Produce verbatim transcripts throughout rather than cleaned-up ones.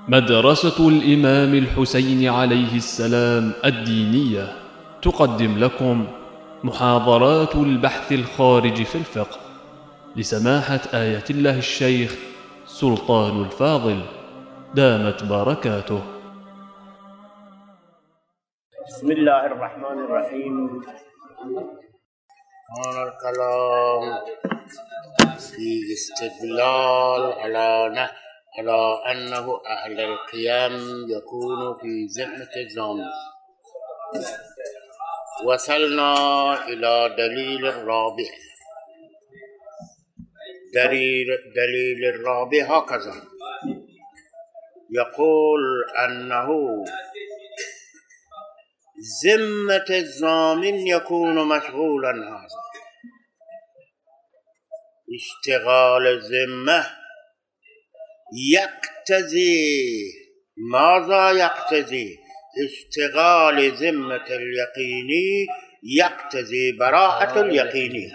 مدرسة الإمام الحسين عليه السلام الدينية تقدم لكم محاضرات البحث الخارج في الفقه لسماحة آية الله الشيخ سلطان الفاضل دامت بركاته. بسم الله الرحمن الرحيم. هذا الكلام في استدلال على نه على أنه أهل القيام يكون في ذمة الزامن. وصلنا إلى دليل الرابع. دليل, دليل الرابع هكذا يقول أنه ذمة الضامن يكون مشغولا هذا. اشتغال الذمة يقتضي ماذا يقتضي؟ اشتغال ذمة اليقيني يقتضي براءة اليقيني.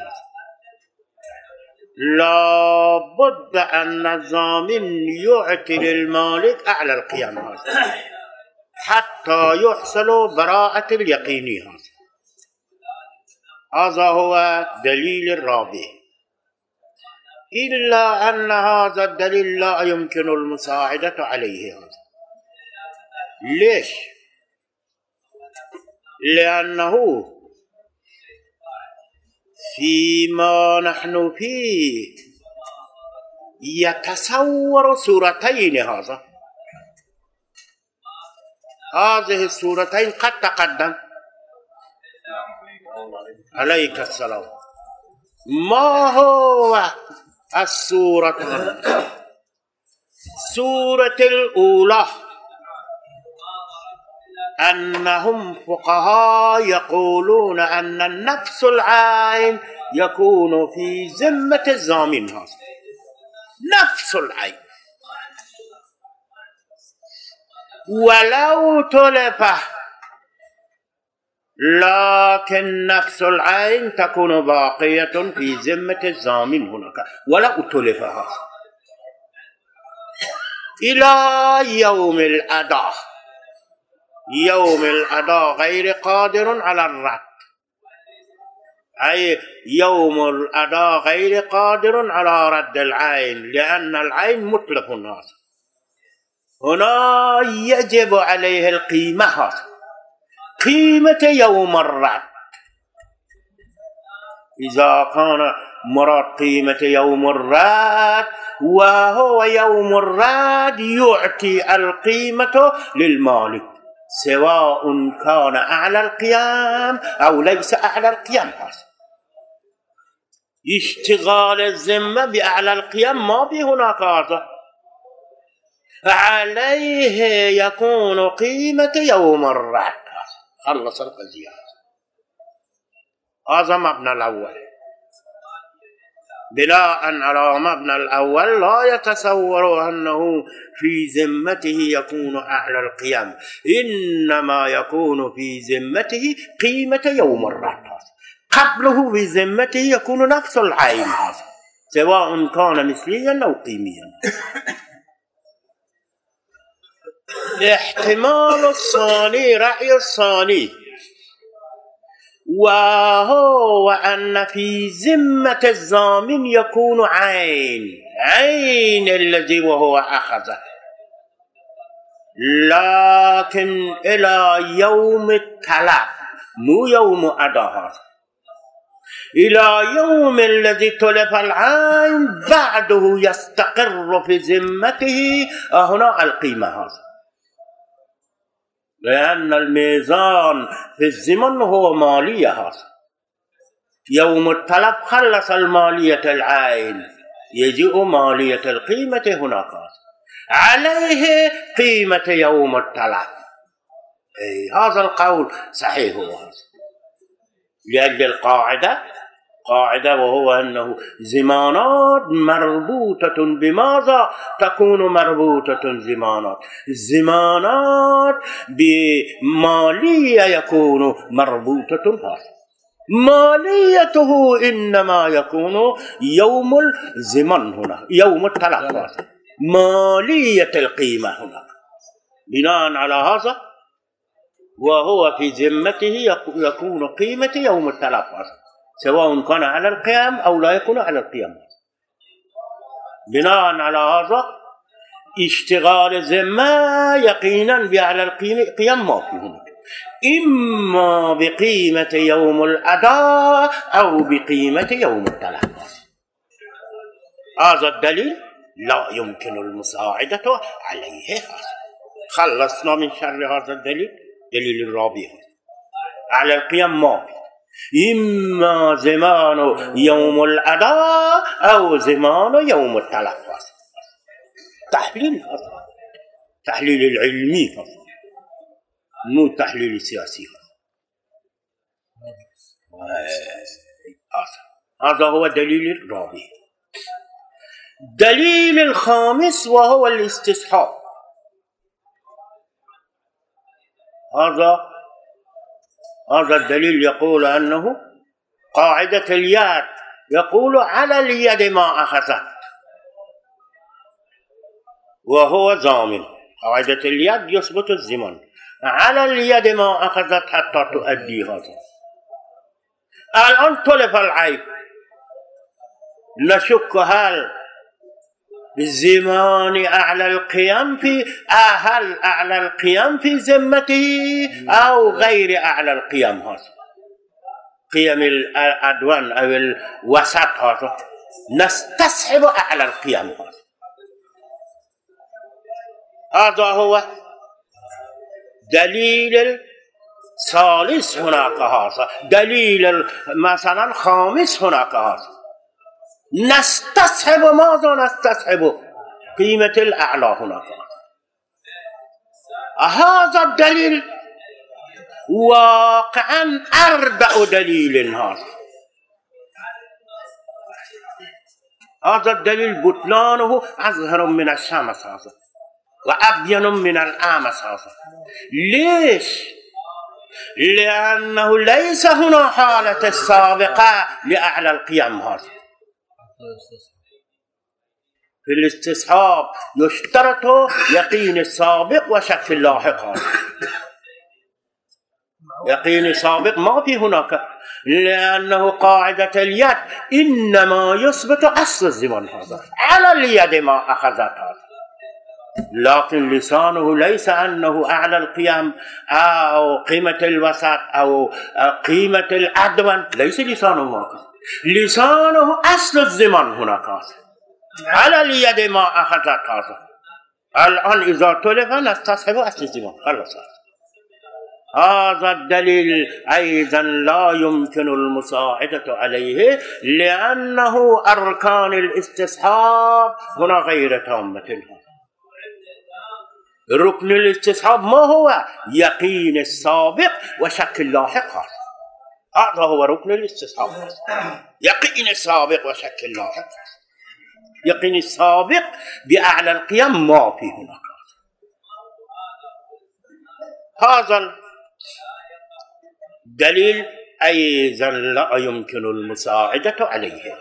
لا بد أن الضامن يعطي للمالك أعلى القيام هذا حتى يحصل براءة اليقيني هذا. هذا هو دليل الرابع. إلا أن هذا الدليل لا يمكن المساعدة عليه هذا. ليش؟ لأنه فيما نحن فيه يتصور صورتين هذا. هذه الصورتين قد تقدم عليك السلام. ما هو الصورة؟ الصورة الأولى أنهم فقهاء يقولون أن النفس العين يكون في ذمة الضامن هذا. نفس العين ولو تلفه، لكن نفس العين تكون باقية في ذمة الضامن هناك ولو تلفها إلى يوم الأداء. يوم الأداء غير قادر على الرد، أي يوم الأداء غير قادر على رد العين لأن العين متلف الناس. هنا يجب عليه القيمة هذا، قيمة يوم الرد. إذا كان مراد قيمة يوم الرد وهو يوم الرد يعطي القيمة للمالك سواء كان أعلى القيام أو ليس أعلى القيام هذا. اشتغال الذمة بأعلى القيام ما في هناك هذا. عليه يكون قيمة يوم الرد. خلص القضية. هذا مبنى الأول. بناء على مبنى الأول لا يتصور أنه في ذمته يكون أعلى القيام، إنما يكون في ذمته قيمة يوم الرد. قبله في ذمته يكون نفس العين هذا سواء كان مثليا أو قيميا. الاحتمال الثاني رأي الثاني وهو أن في ذمة الضامن يكون عين عين الذي وهو أخذه، لكن إلى يوم التلف مو يوم أداء. إلى يوم الذي تلف العين بعده يستقر في ذمته هنا القيمة هذا، لأن الميزان في الزمن هو مالية هذا. يوم التلف خلص المالية العين، يجيء مالية القيمة هناك عليه قيمة يوم التلف. أي هذا القول صحيح هو هذا لأجل القاعدة قاعدة وهو أنه زمانات مربوطة بماذا تكون مربوطة زمانات؟ زمانات بمالية يكون مربوطة هذا. ماليته إنما يكون يوم الزمن هنا، يوم التلف، مالية القيمة هنا. بناء على هذا وهو في ذمته يكون قيمة يوم التلف سواء كان على القيام أو لا يكون على القيام. بناء على هذا اشتغال الذمة يقينا بعلى القيام ما في هناك، إما بقيمة يوم الأداء أو بقيمة يوم التلف. هذا الدليل لا يمكن المساعدة عليه. خلصنا من شر هذا الدليل. دليل الرابع على القيام ما في، إما زمان يوم الأداء أو زمان يوم التلف. تحليل هذا تحليل العلمي هذا مو التحليل السياسي. هذا هو الدليل الرابع. دليل الخامس وهو الاستصحاب. هذا هذا الدليل يقول أنه قاعدة اليد يقول على اليد ما أخذت وهو ضامن. قاعدة اليد يثبت الضمان على اليد ما أخذت حتى تؤدي هذا. الآن تلف العيب، نشك هل بالزمان أعلى القيام في هل أعلى القيام في ذمته أو غير أعلى القيام. هذا قيم الأدوان أو الوسط هذا نستصحب أعلى القيام. هذا هذا هو دليل الثالث هناك. هذا دليل مثلا خامس هناك. هذا نستصحب ماذا نستصحب قيمة الأعلى هناك. هذا الدليل واقعا أردأ دليل. هذا هذا الدليل بطلانه أظهر من الشمس هذا وأبين من الأمس هذا. ليش؟ لأنه ليس هنا حالة السابقة لأعلى القيام. هذا في الاستصحاب يشترط يقين السابق وشك اللاحق. هذا يقين السابق ما في هناك، لأنه قاعدة اليد إنما يثبت أصل الزمن. هذا على اليد ما أخذت. هذا لكن لسانه ليس أنه أعلى القيام أو قيمة الوسط أو قيمة الأدوان، ليس لسانه هناك. لسانه أصل الزمن هناك على اليد ما أخذت. هذا الآن إذا تلف نستصحب أصل الزمن. خلص. هذا الدليل أيضا لا يمكن المساعدة عليه لأنه أركان الاستصحاب هنا غير تامة. ركن الاستصحاب ما هو؟ يقين السابق وشك اللاحق. هذا هو ركن الاستصحاب. يقين السابق وشك اللاحق. يقين السابق بأعلى القيام ما في هناك. هذا دليل أيضا لا يمكن المساعدة عليه.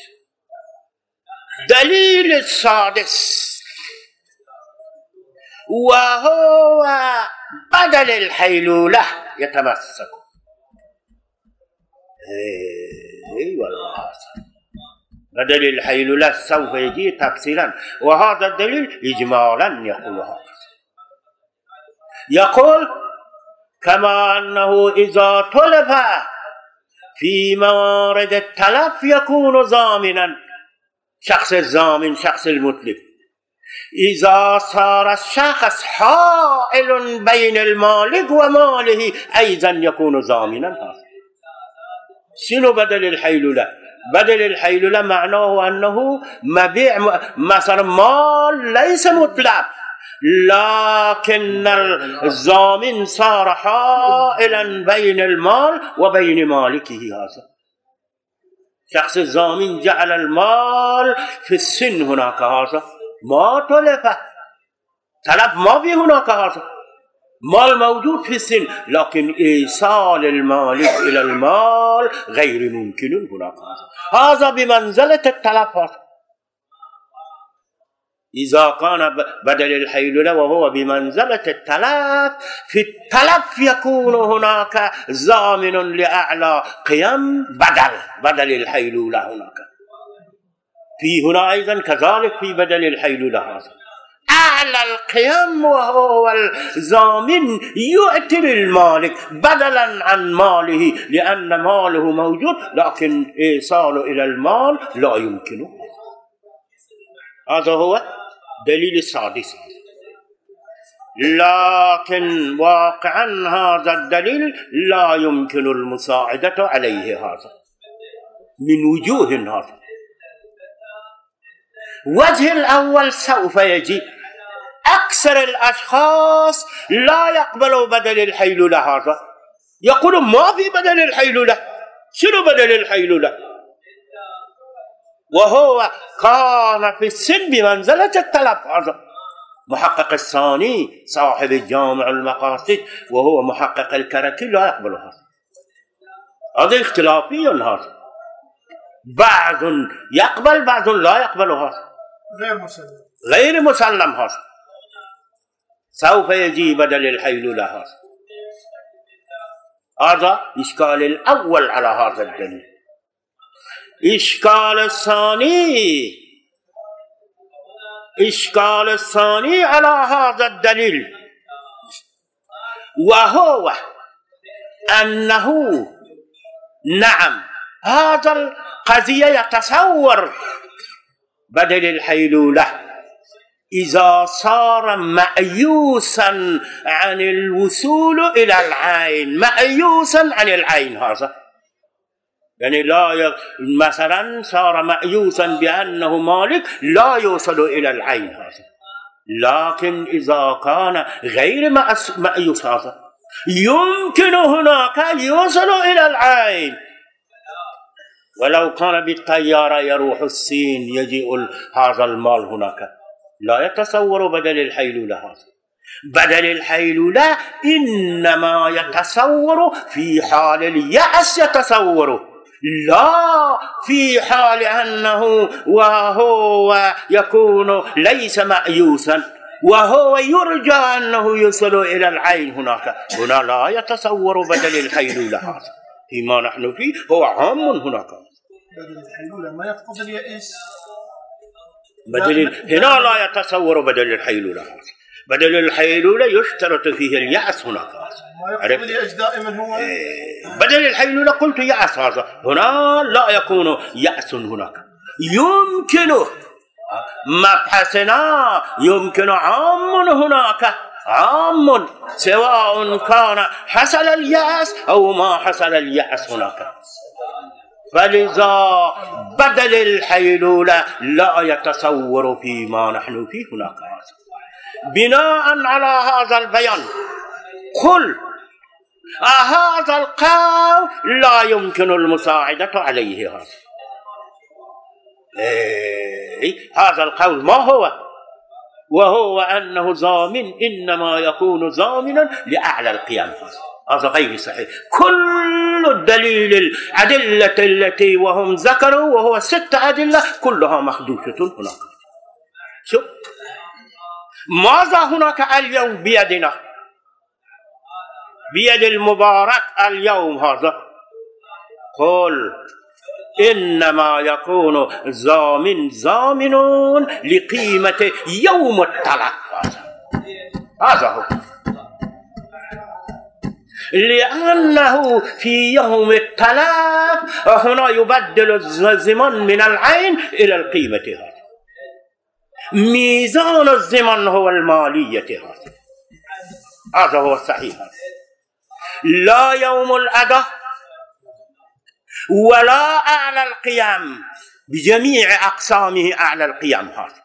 دليل السادس وهو بدل الحيلولة يتمسك. اي والله بدل الحيلولة سوف يجي تفصيلا، وهذا الدليل إجمالا يقول هذا. يقول كما أنه إذا تلف في موارد التلف يكون ضامنا، شخص الضامن شخص المتلف. إذا صار الشخص حائل بين المالك وماله أيضا يكون ضامنا. هذا شنو بدل الحيلولة؟ بدل الحيلولة معناه أنه مبيع مثلا مال ليس متلف، لكن الضامن صار حائلا بين المال وبين مالكه. هذا شخص الضامن جعل المال في السن هناك. هذا ما تلف، تلف ما في هناك. هذا مال موجود في السن، لكن إيصال المالك إلى المال غير ممكن هناك. هذا بمنزلة التلف. إذا كان بدل الحيلولة وهو بمنزلة التلف، في التلف يكون هناك ضامن لأعلى قيم بدل بدل الحيلولة هناك. في هنا أيضا كذلك في بدل الحيلولة هذا أعلى القيم وهو الضامن يؤتي للمالك بدلا عن ماله، لأن ماله موجود لكن إيصاله إلى المال لا يمكنه. هذا هو دليل السادس. لكن واقعا هذا الدليل لا يمكن المساعدة عليه هذا من وجوه هذا. وجه الأول سوف يجي أكثر الأشخاص لا يقبلوا بدل الحيلولة هذا، يقولوا ما في بدل الحيلولة، شنو بدل الحيلولة؟ وهو كان في السن بمنزلة التلف. هذا محقق الثاني صاحب الجامع المقاصد وهو محقق الكركي لا يقبل هذا. هذا اختلافي هذا، بعض يقبل بعض لا يقبل هذا، غير مسلم غير مسلم هذا. سوف يجي بدل الحيلولة هذا. هذا إشكال الأول على هذا الدليل. إشكال الثاني إشكال الثاني على هذا الدليل وهو أنه نعم هذا القضية يتصور بدل الحيلولة إذا صار مأيوسا عن الوصول إلى العين، مأيوسا عن العين هذا يعني لا ي... مثلا صار مأيوسا بأنه مالك لا يوصل إلى العين هذا. لكن إذا كان غير مأيوس هذا يمكن هناك يوصل إلى العين، ولو كان بالطيارة يروح الصين يجيء هذا المال هناك. لا يتصور بدل الحيلولة هذا. بدل الحيلولة إنما يتصور في حال اليأس، يتصور لا في حال أنه وهو يكون ليس مأيوسا وهو يرجى أنه يصل إلى العين هناك. هنا لا يتصور بدل الحيلولة هذا. فيما نحن فيه هو عام هناك. بدل الحيلولة ما يفقد اليأس. بدل هنا لا يتصور بدل الحيلولة هذا. بدل الحيلولة يشترط فيه اليأس هناك. ما يفقد اليأس دائما هو. بدل الحيلولة قلت يأس هذا، هنا لا يكون يأس هناك. يمكنه مبحثنا يمكن عام هناك، عام سواء كان حصل اليأس أو ما حصل اليأس هناك. فلذا بدل الحيلولة لا يتصور فيما نحن فيه هناك. بناء على هذا البيان قل هذا القول لا يمكن المساعدة عليه. هذا إيه هذا القول ما هو؟ وهو أنه ضامن إنما يكون ضامنا لأعلى القيام. هذا غير صحيح. كل الدليل الأدلة التي وهم ذكروا وهو ست أدلة كلها مخدوشة هناك. شوف ماذا هناك اليوم بيدنا، بيد المبارك اليوم هذا؟ قل إنما يكون ضامن ضامن لقيمة يوم الطلاق. هذا هو، لأنه في يوم الطلاق هنا يبدل الزمن من العين إلى القيمة. هذا ميزان الزمن هو المالية. هذا هذا هو الصحيح. لا يوم الأداء ولا أعلى القيام بجميع أقسامه أعلى القيام. هذا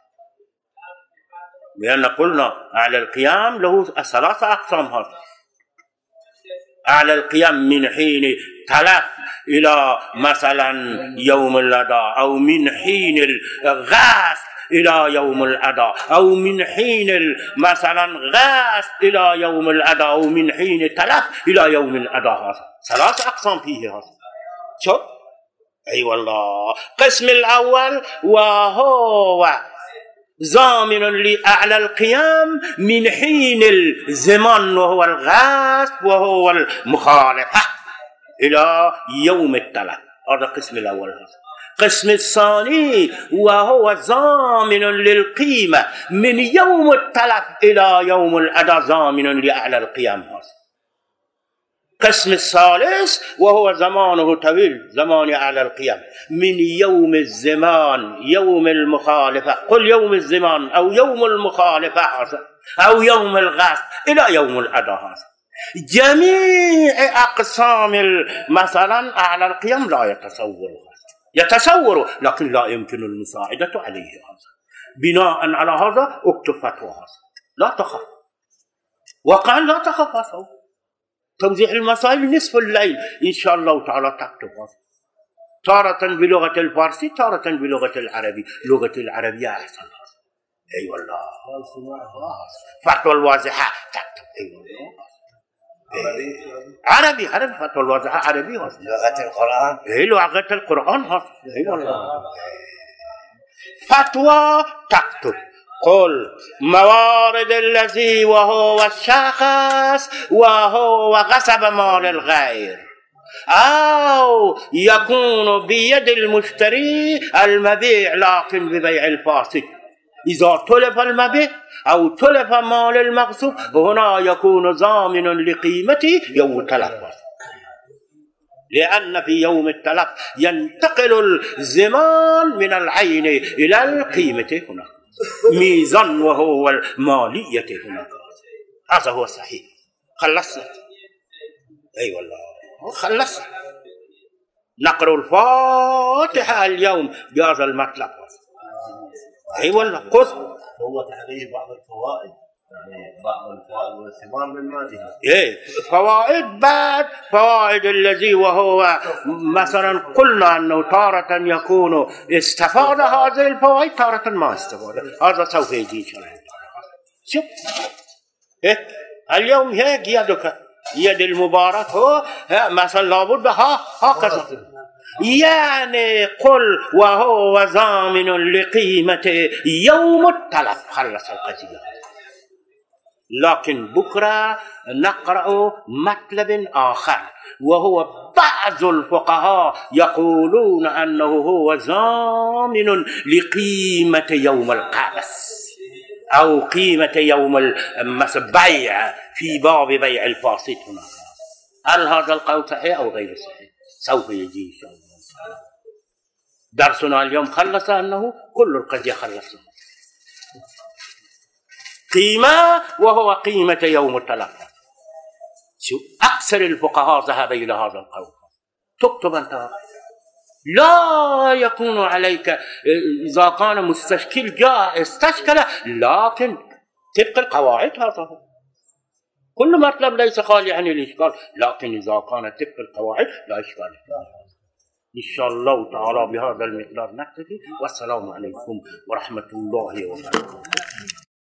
لأن قلنا أعلى القيام له ثلاثة أقسام. هذا أعلى القيام من حين تلف إلى مثلا يوم الأداء، أو من حين الغاث إلى يوم الأداء، أو من حين مثلا غاث إلى يوم الأداء، أو من حين تلف إلى يوم الأداء. هذا ثلاث أقسام فيه. هذا شوف أي أيوة والله. قسم الأول وهو ضامن لأعلى القيام من حين الزمان وهو الغاصب وهو المخالفة إلى يوم التلف. هذا القسم الأول. هذا القسم الثاني وهو ضامن للقيمة من يوم التلف إلى يوم الأداء، ضامن لأعلى القيام. هذا القسم الثالث وهو زمانه طويل، زمان أعلى القيام من يوم الزمان يوم المخالفة، قل يوم الزمان أو يوم المخالفة أو يوم الغاصب إلى يوم الأداء. هذا جميع أقسام مثلا أعلى القيام لا يتصور، يتصور لكن لا يمكن المساعدة عليه. هذا بناء على هذا اكتب فتوى. هذا لا تخف، وقال لا تخف. هذا توضيح المسائل نصف الليل إن شاء الله تعالى تكتب. تارة بلغة الفارسي، تارة بلغة العربي، لغة العربية أحسن. أي أيوة والله. فتوى الواضحة تكتب. أي أيوة والله. عربي عربي فتوى الواضحة عربي. لغة القرآن. أي لغة القرآن. أي أيوة والله. فتوى تكتب قل موارد الذي وهو الشخص وهو غصب مال الغير، أو يكون بيد المشتري المبيع لكن ببيع الفاسد. إذا تلف المبيع أو تلف مال المغصوب هنا يكون ضامن لقيمته يوم التلف، لأن في يوم التلف ينتقل الزمان من العين إلى القيمة هنا، ميزان وهو المالية هناك. هذا هو صحيح. خلصنا. أي أيوة والله خلصنا. نقرأ الفاتحة اليوم بهذا المطلب. أي أيوة والله. خذ هو تحرير بعض الفوائد، يعني بعض الفوائد والثمار من ماله. إيه فوائد بعد فوائد الذي وهو مثلا قلنا أنه تارة يكون استفاد هذه الفوائد، تارة ما استفاد. هذا سوف يجي إن شاء الله. شوف إيه اليوم هيك يدك يد المبارك هو مثلا لابد ها هكذا، يعني قل وهو ضامن لقيمة يوم التلف. خلص القضية. لكن بكرة نقرأ مطلب آخر وهو بعض الفقهاء يقولون أنه هو ضامن لقيمة يوم القبس أو قيمة يوم البيع في باب بيع الفاسد هناك. هل هذا القول صحيح أو غير صحيح؟ سوف يجي إن شاء الله. درسنا اليوم خلص أنه كل القضية خلصنا. قيمة وهو قيمة يوم التلف. شو أكثر الفقهاء ذهب إلى هذا القول. تكتب أنت لا يكون عليك إذا كان مستشكل جاء استشكل، لكن طبق القواعد. هذا كل مطلب ليس خالي عن الإشكال، لكن إذا كان طبق القواعد لا إشكال. إن شاء الله تعالى بهذا المقدار نكتفي، والسلام عليكم ورحمة الله وبركاته.